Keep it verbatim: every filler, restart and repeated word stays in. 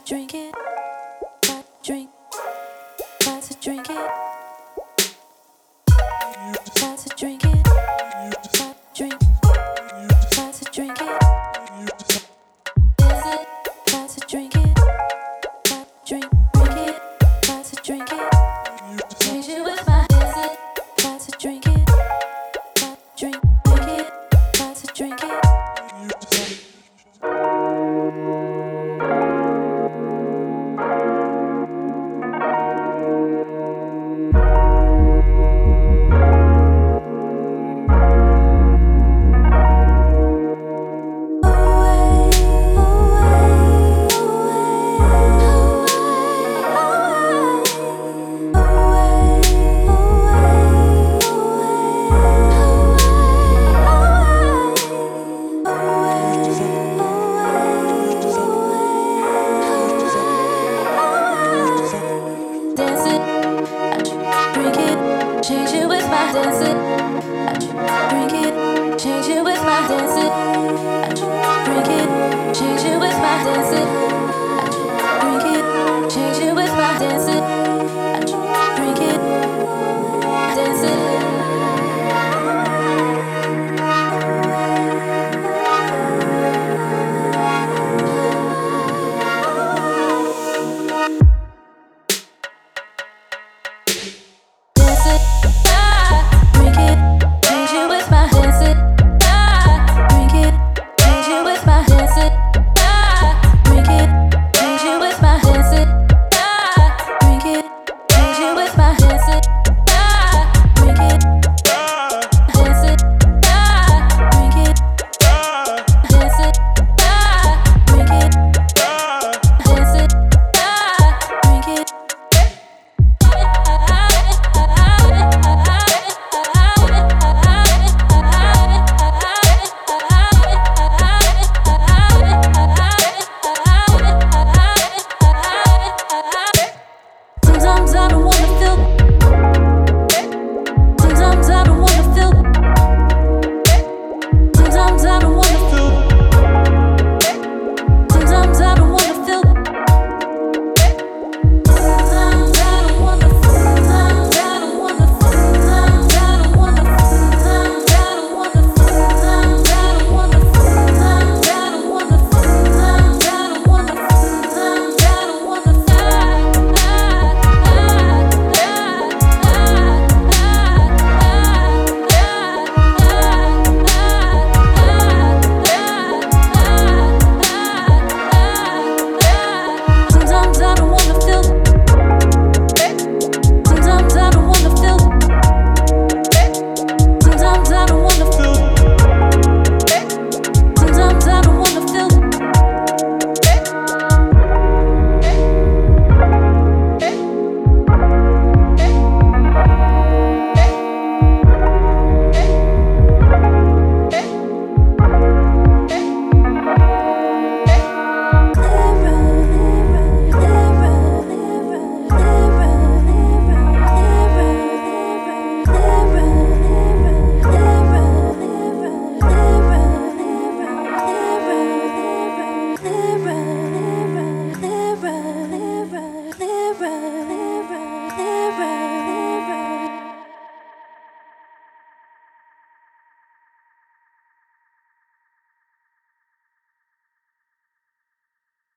drink it, got to drink, got to drink it, got to drink it, got to drink, got to drink it, is it, got to drink it, got to drink, drink it, got to drink it, change it with my, is it, got to drink it, got to drink, drink it, got to drink it. Change it with my dance it. I drink it. Change it with my dance it. I drink it. Change it with my dance it.